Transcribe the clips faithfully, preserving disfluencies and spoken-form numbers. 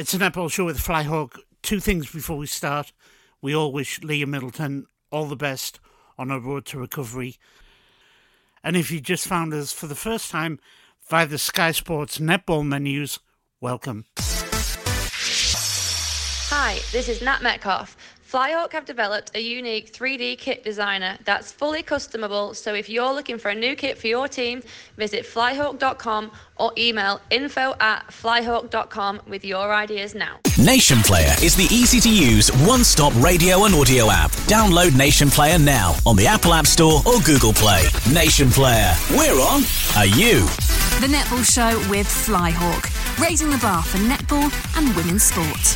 It's a netball show with Flyhawk. Two things before we start. We all wish Leah Middleton all the best on her road to recovery. And if you just found us for the first time via the Sky Sports netball menus, welcome. Hi, this is Nat Metcalf. Flyhawk have developed a unique three D kit designer that's fully customable, so if you're looking for a new kit for your team, visit flyhawk dot com or email info at flyhawk dot com with your ideas now. Nation Player is the easy-to-use one-stop radio and audio app. Download Nation Player now on the Apple App Store or Google Play. Nation Player, we're on. Are you? The Netball Show with Flyhawk, raising the bar for netball and women's sport.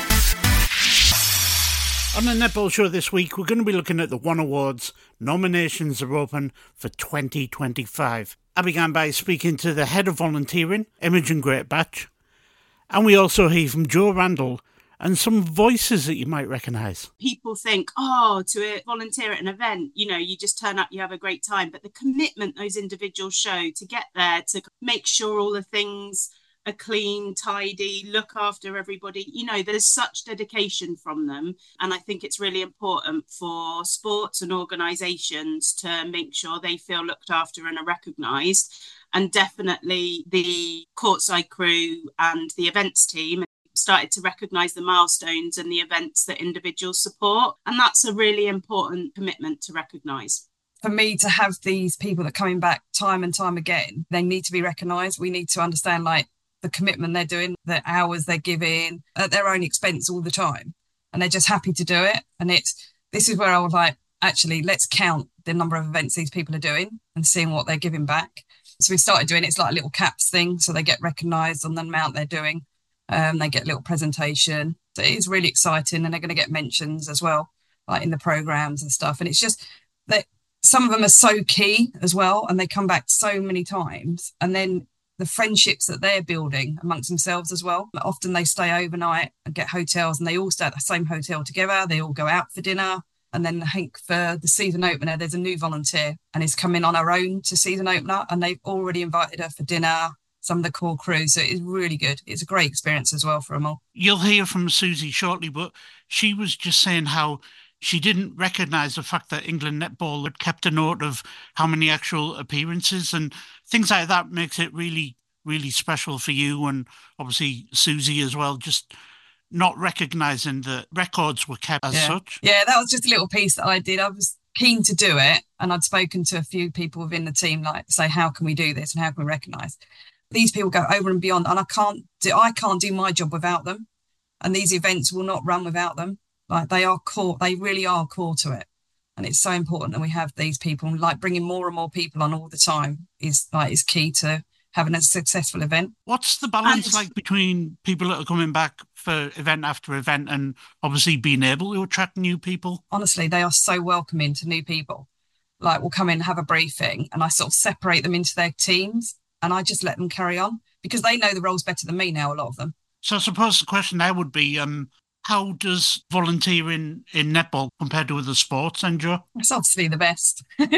On the Netball Show this week, we're going to be looking at the One Awards. Nominations are open for twenty twenty-five. I began by speaking to the head of volunteering, Imogen Greatbatch, and we also hear from Joe Randall and some voices that you might recognise. People think, oh, to volunteer at an event, you know, you just turn up, you have a great time. But the commitment those individuals show to get there, to make sure all the things are clean, tidy, look after everybody. You know, there's such dedication from them. And I think it's really important for sports and organisations to make sure they feel looked after and are recognised. And definitely the courtside crew and the events team started to recognise the milestones and the events that individuals support. And that's a really important commitment to recognise. For me to have these people that are coming back time and time again, they need to be recognised. We need to understand, like, the commitment they're doing, the hours they're giving at their own expense all the time. And they're just happy to do it. And it's, this is where I was like, actually, let's count the number of events these people are doing and seeing what they're giving back. So we started doing it. It's like a little caps thing. So they get recognised on the amount they're doing. Um, they get a little presentation. So it is really exciting. And they're going to get mentions as well, like in the programmes and stuff. And it's just that some of them are so key as well. And they come back so many times. And then the friendships that they're building amongst themselves as well. Often they stay overnight and get hotels, and they all stay at the same hotel together. They all go out for dinner. And then I think for the season opener, there's a new volunteer and is coming on her own to season opener, and they've already invited her for dinner, some of the core crew. So it's really good. It's a great experience as well for them all. You'll hear from Susie shortly, but she was just saying how she didn't recognise the fact that England Netball had kept a note of how many actual appearances and things like that. Makes it really, really special for you, and obviously Susie as well, just not recognising that records were kept as yeah. such. Yeah, that was just a little piece that I did. I was keen to do it, and I'd spoken to a few people within the team, like, say, how can we do this and how can we recognise? These people go over and beyond, and I can't do, I can't do my job without them, and these events will not run without them. Like, they are core, they really are core to it. And it's so important that we have these people, and like bringing more and more people on all the time is like is key to having a successful event. What's the balance and, like between people that are coming back for event after event and obviously being able to attract new people? Honestly, they are so welcoming to new people. Like, we'll come in, have a briefing, and I sort of separate them into their teams, and I just let them carry on because they know the roles better than me now, a lot of them. So I suppose the question there would be, um, how does volunteering in netball compare to other sports, Andrew? It's obviously the best. um,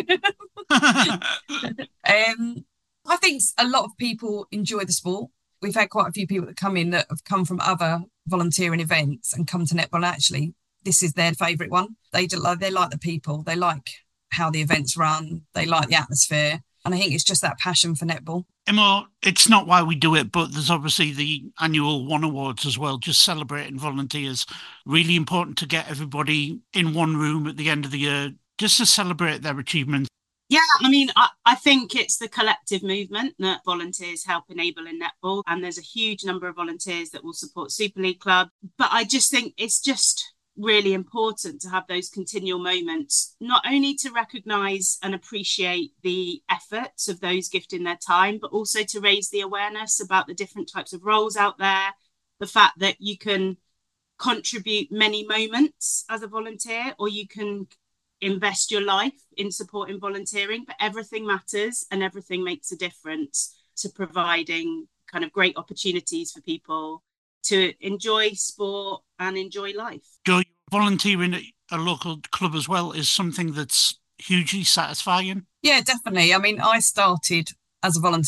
I think a lot of people enjoy the sport. We've had quite a few people that come in that have come from other volunteering events and come to netball. Actually, this is their favourite one. They do, they like the people. They like how the events run. They like the atmosphere. And I think it's just that passion for netball. Emma, it's not why we do it, but there's obviously the annual One Awards as well, just celebrating volunteers. Really important to get everybody in one room at the end of the year, just to celebrate their achievements. Yeah, I mean, I, I think it's the collective movement that volunteers help enable in netball. And there's a huge number of volunteers that will support Super League Club. But I just think it's just really important to have those continual moments, not only to recognise and appreciate the efforts of those gifting their time, but also to raise the awareness about the different types of roles out there, the fact that you can contribute many moments as a volunteer, or you can invest your life in supporting volunteering, but everything matters and everything makes a difference to providing kind of great opportunities for people to enjoy sport and enjoy life. Joe, volunteering at a local club as well is something that's hugely satisfying. Yeah, definitely. I mean, I started as a volunteer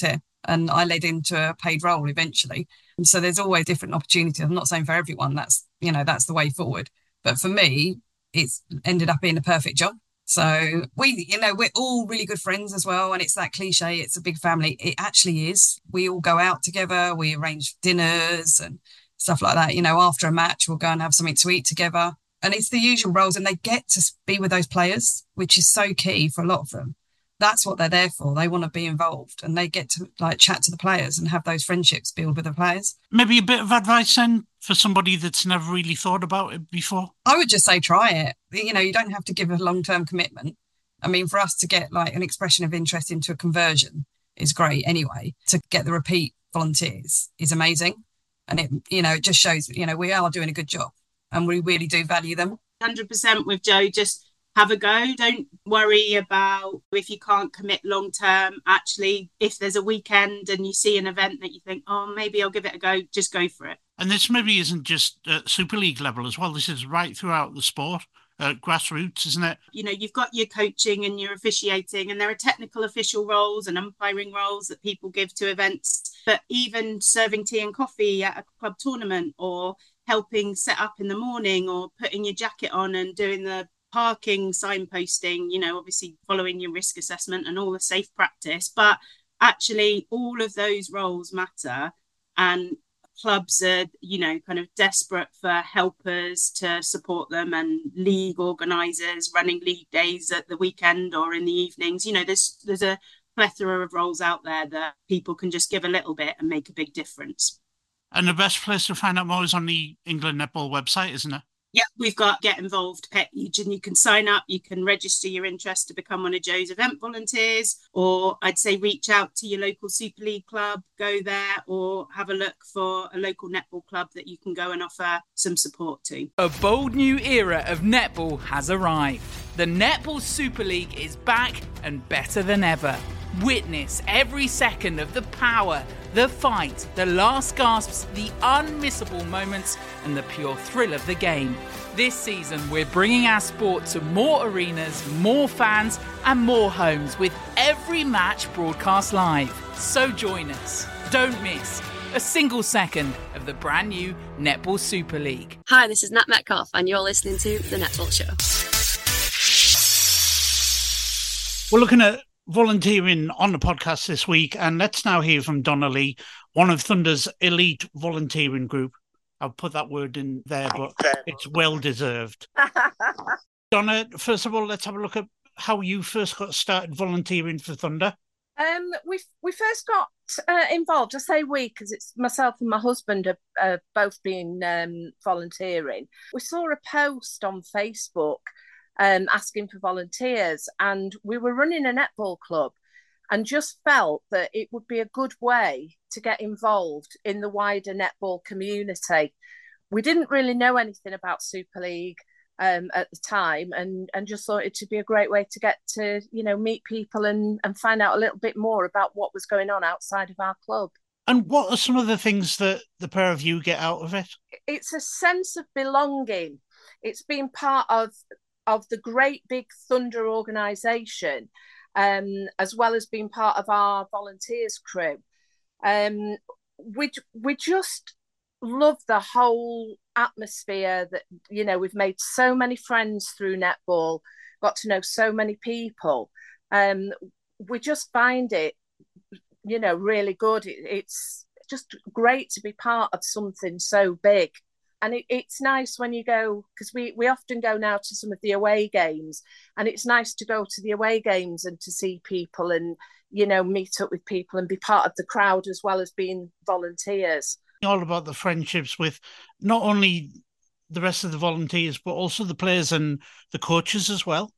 and I led into a paid role eventually. And so there's always different opportunities. I'm not saying for everyone that's, you know, that's the way forward. But for me, it's ended up being a perfect job. So we, you know, we're all really good friends as well. And it's that cliche, it's a big family. It actually is. We all go out together. We arrange dinners and stuff like that. You know, after a match, we'll go and have something to eat together. And it's the usual roles. And they get to be with those players, which is so key for a lot of them. That's what they're there for. They want to be involved and they get to like chat to the players and have those friendships build with the players. Maybe a bit of advice then for somebody that's never really thought about it before? I would just say try it. You know, you don't have to give a long-term commitment. I mean, for us to get like an expression of interest into a conversion is great anyway. To get the repeat volunteers is amazing. And it, you know, it just shows, you know, we are doing a good job and we really do value them. one hundred percent with Jo, just have a go. Don't worry about if you can't commit long term. Actually, if there's a weekend and you see an event that you think, oh, maybe I'll give it a go, just go for it. And this maybe isn't just at Super League level as well. This is right throughout the sport, uh, grassroots, isn't it? You know, you've got your coaching and your officiating, and there are technical official roles and umpiring roles that people give to events. But even serving tea and coffee at a club tournament, or helping set up in the morning, or putting your jacket on and doing the parking signposting, you know, obviously following your risk assessment and all the safe practice. But actually, all of those roles matter. And clubs are, you know, kind of desperate for helpers to support them, and league organisers running league days at the weekend or in the evenings. You know, there's there's a plethora of roles out there that people can just give a little bit and make a big difference. And the best place to find out more is on the England Netball website, isn't it? Yeah, we've got Get Involved page, and you can sign up, you can register your interest to become one of Jo's event volunteers, or I'd say reach out to your local Super League club, go there, or have a look for a local netball club that you can go and offer some support to. A bold new era of netball has arrived. The Netball Super League is back and better than ever. Witness every second of the power, the fight, the last gasps, the unmissable moments, and the pure thrill of the game. This season, we're bringing our sport to more arenas, more fans, and more homes, with every match broadcast live. So join us. Don't miss a single second of the brand new Netball Super League. Hi, this is Nat Metcalf, and you're listening to The Netball Show. We're looking at volunteering on the podcast this week, and let's now hear from Donna Lee, one of Thunder's elite volunteering group. I'll put that word in there, but it's well deserved. Donna, first of all, let's have a look at how you first got started volunteering for Thunder. Um, we we first got uh, involved. I say we because it's myself and my husband are uh, both been um, volunteering. We saw a post on Facebook um, asking for volunteers, and we were running a netball club, and just felt that it would be a good way to get involved in the wider netball community. We didn't really know anything about Super League um, at the time, and, and just thought it would be a great way to get to, you know, meet people and, and find out a little bit more about what was going on outside of our club. And what are some of the things that the pair of you get out of it? It's a sense of belonging. It's being part of, of the great big Thunder organisation, um, as well as being part of our volunteers crew. Um, we we just love the whole atmosphere that, you know, we've made so many friends through netball, got to know so many people. Um, we just find it, you know, really good. It, it's just great to be part of something so big. And it, it's nice when you go, because we, we often go now to some of the away games, and it's nice to go to the away games and to see people and, you know, meet up with people and be part of the crowd as well as being volunteers. All about the friendships with not only the rest of the volunteers, but also the players and the coaches as well.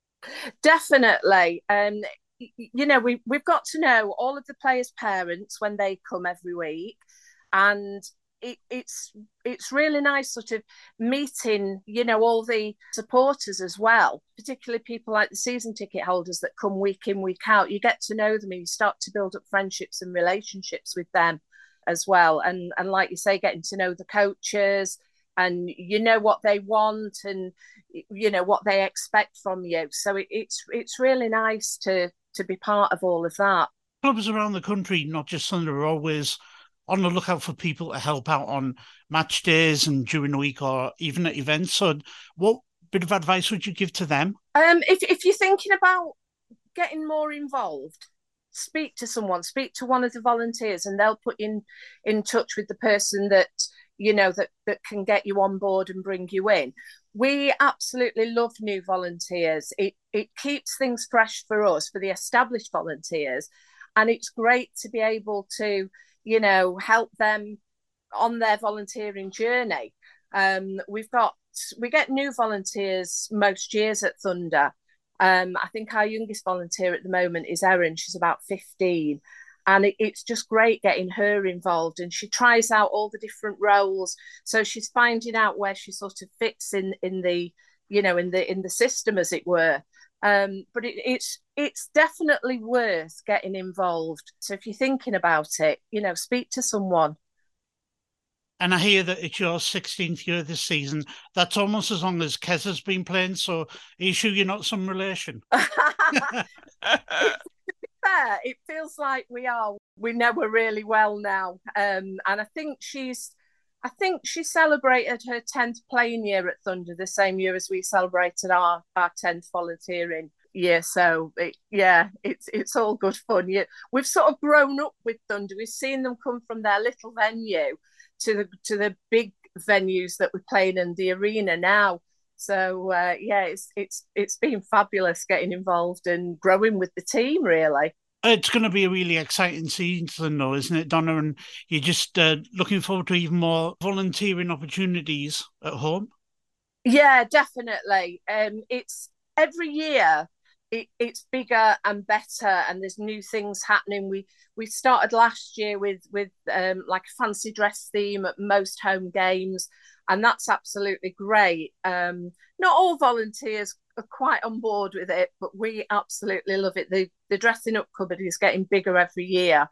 Definitely. Um, you know, we, we've got to know all of the players' parents when they come every week, and It, it's it's really nice sort of meeting, you know, all the supporters as well, particularly people like the season ticket holders that come week in, week out. You get to know them and you start to build up friendships and relationships with them as well. And, and like you say, getting to know the coaches, and you know what they want and, you know, what they expect from you. So it, it's it's really nice to to be part of all of that. clubs around the country, not just Thunder, are always on the lookout for people to help out on match days and during the week or even at events. So what bit of advice would you give to them? Um, if, if you're thinking about getting more involved, speak to someone, speak to one of the volunteers, and they'll put you in, in touch with the person that, you know, that, that can get you on board and bring you in. We absolutely love new volunteers. It, it keeps things fresh for us, for the established volunteers. And it's great to be able to, you know, help them on their volunteering journey. Um, we've got, we get new volunteers most years at Thunder. Um, I think our youngest volunteer at the moment is Erin. She's about fifteen. And it, it's just great getting her involved. And she tries out all the different roles. So she's finding out where she sort of fits in, in the, you know, in the in the system, as it were. Um, but it, it's it's definitely worth getting involved. So if you're thinking about it, you know, speak to someone. And I hear that it's your sixteenth year this season. That's almost as long as Kez has been playing. So are you sure you're not some relation? Fair. It feels like we are. We know her really well now. Um, and I think she's, I think she celebrated her tenth playing year at Thunder the same year as we celebrated our, our tenth volunteering year. So it, yeah, it's it's all good fun. Yeah, we've sort of grown up with Thunder. We've seen them come from their little venue to the to the big venues that we're playing in the arena now. So uh, yeah, it's it's it's been fabulous getting involved and growing with the team, really. It's going to be a really exciting season, though, isn't it, Donna? And you're just uh, looking forward to even more volunteering opportunities at home? Yeah, definitely. Um, it's every year it, it's bigger and better, and there's new things happening. We we started last year with with um, like a fancy dress theme at most home games, and that's absolutely great. Um, not all volunteers are quite on board with it, but we absolutely love it. The the dressing up cupboard is getting bigger every year.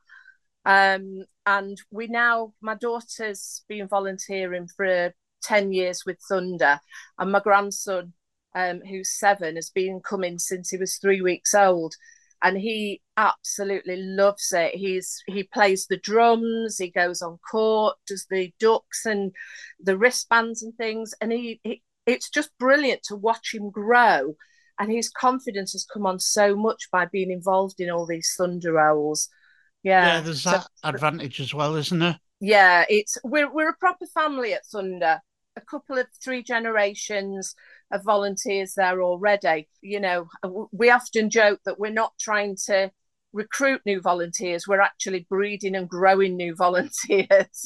Um, and we now, my daughter's been volunteering for ten years with Thunder, and my grandson, um, who's seven, has been coming since he was three weeks old. And he absolutely loves it. He's he plays the drums, he goes on court, does the ducks and the wristbands and things. And he, he it's just brilliant to watch him grow. And his confidence has come on so much by being involved in all these Thunder roles. Yeah, yeah, there's that so, advantage as well, isn't there? Yeah, it's we're we're a proper family at Thunder. A couple of three generations of volunteers there already. You know, we often joke that we're not trying to recruit new volunteers, we're actually breeding and growing new volunteers.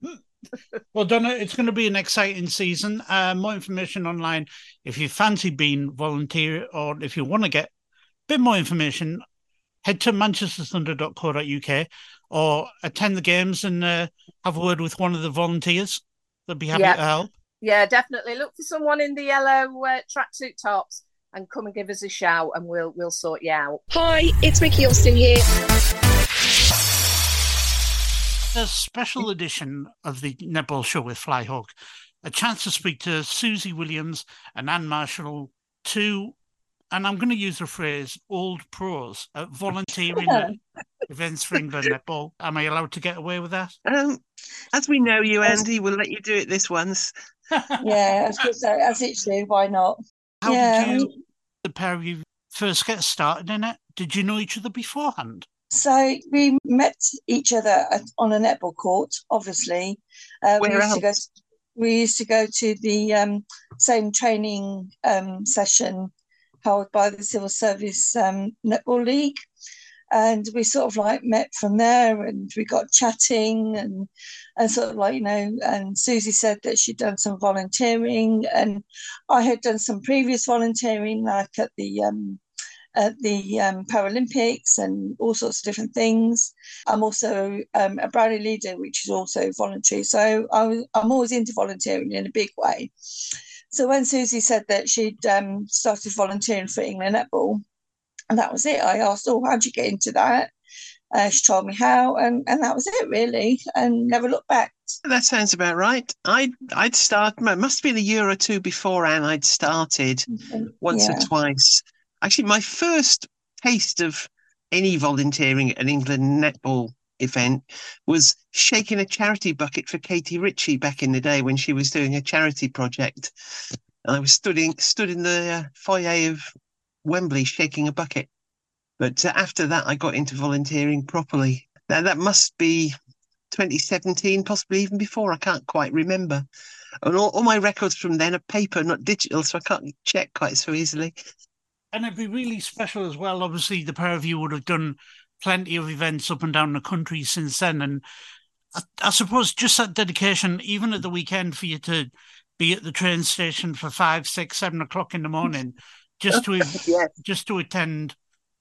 Well, Donna, it's going to be an exciting season. Uh, more information online if you fancy being volunteer, or if you want to get a bit more information, head to manchester thunder dot co dot uk or attend the games and uh, have a word with one of the volunteers. They'll be happy yeah. to help. Yeah, definitely. Look for someone in the yellow uh, tracksuit tops and come and give us a shout, and we'll we'll sort you out. Hi, it's Ricky Austin here. A special edition of the Netball Show with Flyhawk. A chance to speak to Susie Williams and Anne Marshall, two, and I'm going to use the phrase, old pros at volunteering at events for England Netball. Am I allowed to get away with that? Um, as we know you, Andy, we'll let you do it this once. Yeah, as, as it should, why not? How yeah. did you, the pair of you, first get started in it? Did you know each other beforehand? So we met each other at, on a netball court, obviously. Uh, we, used to go, we used to go to the um, same training um, session held by the Civil Service um, Netball League. And we sort of like met from there, and we got chatting and, and sort of like, you know, and Susie said that she'd done some volunteering, and I had done some previous volunteering, like at the um, at the um, Paralympics and all sorts of different things. I'm also um, a Brownie leader, which is also voluntary. So I was, I'm always into volunteering in a big way. So when Susie said that she'd um, started volunteering for England Netball, and that was it, I asked, oh, how'd you get into that? Uh, she told me how, and, and that was it, really, and never looked back. That sounds about right. I'd, I'd started, it must have been a year or two before Anne, I'd started once yeah. or twice. Actually, my first taste of any volunteering at an England netball event was shaking a charity bucket for Katie Ritchie back in the day when she was doing a charity project. I was stood in, stood in the uh, foyer of Wembley shaking a bucket. But uh, after that, I got into volunteering properly. Now, that must be twenty seventeen, possibly even before. I can't quite remember. And all, all my records from then are paper, not digital, so I can't check quite so easily. And it'd be really special as well. Obviously, the pair of you would have done plenty of events up and down the country since then. And I, I suppose just that dedication, even at the weekend, for you to be at the train station for five, six, seven o'clock in the morning, just to yeah. just to attend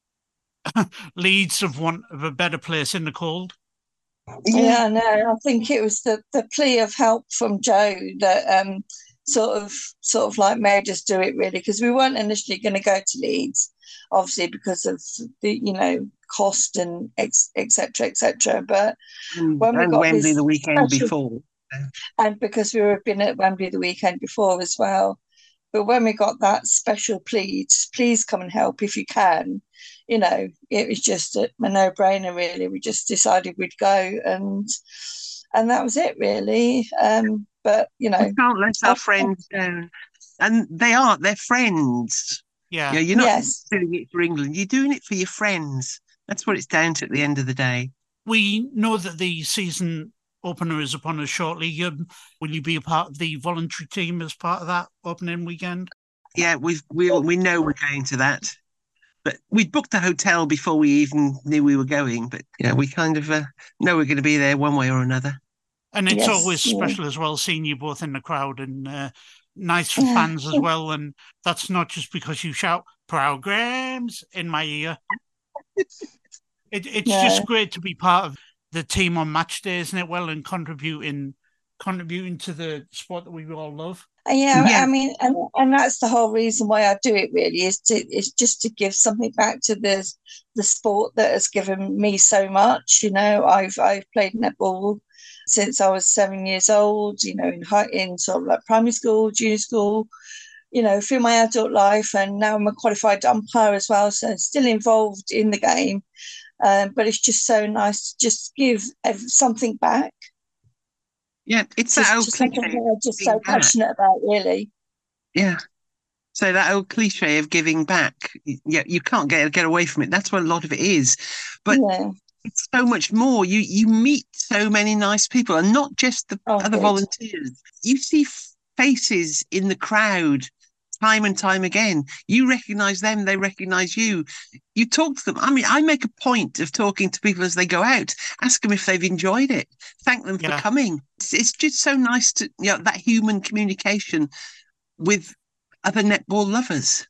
Leeds of want of a better place in the cold. Yeah, no, I think it was the, the plea of help from Joe that um, sort of sort of like made us do it, really, because we weren't initially going to go to Leeds, obviously because of the, you know, cost and ex, et cetera, et cetera. But and, when we and got Wembley this the weekend special, before, and because we were been at Wembley the weekend before as well. But when we got that special plea, please come and help if you can, you know, it was just a, a no-brainer, really. We just decided we'd go, and and that was it, really. Um, but, you know... We can't let our friends down. And they are, they're friends. Yeah. You know, you're not yes. doing it for England, you're doing it for your friends. That's what it's down to at the end of the day. We know that the season opener is upon us shortly. Um, will you be a part of the voluntary team as part of that opening weekend? Yeah, we've, we we know we're going to that. But we'd booked the hotel before we even knew we were going. But, yeah, we kind of uh, know we're going to be there one way or another. And it's yes, always yeah. special as well, seeing you both in the crowd, and uh, nice for fans as well. And that's not just because you shout programs in my ear. It, it's yeah. just great to be part of the team on match day, isn't it? Well, and contributing contributing to the sport that we all love. Yeah, yeah, I mean, and, and that's the whole reason why I do it, really, is to is just to give something back to the the sport that has given me so much. You know, I've I've played netball since I was seven years old. You know, in high, in sort of like primary school, junior school. You know, through my adult life, and now I'm a qualified umpire as well, so still involved in the game. Um, but it's just so nice to just give something back. Yeah, it's just, that old just cliche. I'm just so passionate about, really. Yeah. So that old cliche of giving back, yeah, you can't get get away from it. That's what a lot of it is. But yeah. it's so much more. You you meet so many nice people, and not just the oh, other good. volunteers. You see faces in the crowd time and time again. You recognise them, they recognise you. You talk to them. I mean, I make a point of talking to people as they go out, ask them if they've enjoyed it, thank them yeah. for coming. It's, it's just so nice to, you know, that human communication with other netball lovers.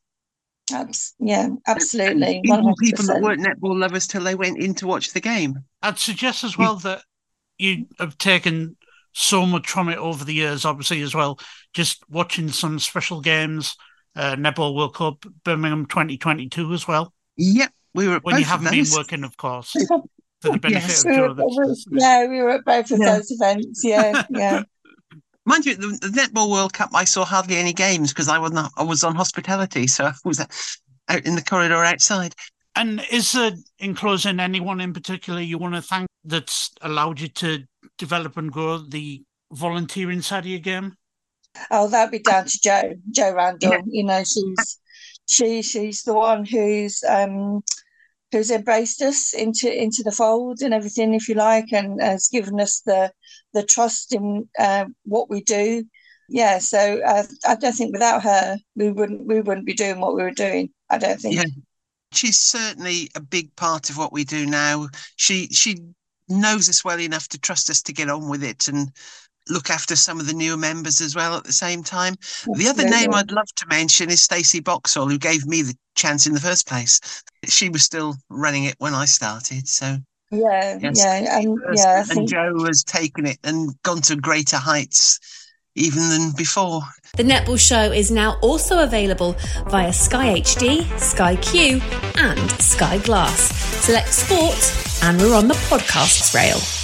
Abs- yeah, absolutely. Even people that weren't netball lovers till they went in to watch the game. I'd suggest as well that you have taken so much from it over the years, obviously, as well. Just watching some special games, uh, Netball World Cup, Birmingham twenty twenty-two as well. Yep, we were at when both you haven't of been those. working, of course, for the benefit yes. of Joe. We were, yeah, we were at both of yeah. those events. Yeah, yeah. Mind you, the, the Netball World Cup, I saw hardly any games because I was not, I was on hospitality, so I was out in the corridor outside. And is there, in closing, anyone in particular you want to thank that's allowed you to develop and grow the volunteering side of your game? Oh, that'd be down to Jo, Jo Randall. Yeah. You know, she's she she's the one who's um who's embraced us into into the fold and everything, if you like, and has given us the the trust in uh, what we do. Yeah, so uh, I don't think without her we wouldn't we wouldn't be doing what we were doing. I don't think. Yeah. She's certainly a big part of what we do now. She she knows us well enough to trust us to get on with it and look after some of the newer members as well at the same time. Absolutely. The other name I'd love to mention is Stacey Boxall, who gave me the chance in the first place. She was still running it when I started, so yeah, yes, yeah, and yeah, and think... Jo has taken it and gone to greater heights even than before. The Netball Show is now also available via Sky H D, Sky Q and Sky Glass. Select sport and we're on the podcasts rail.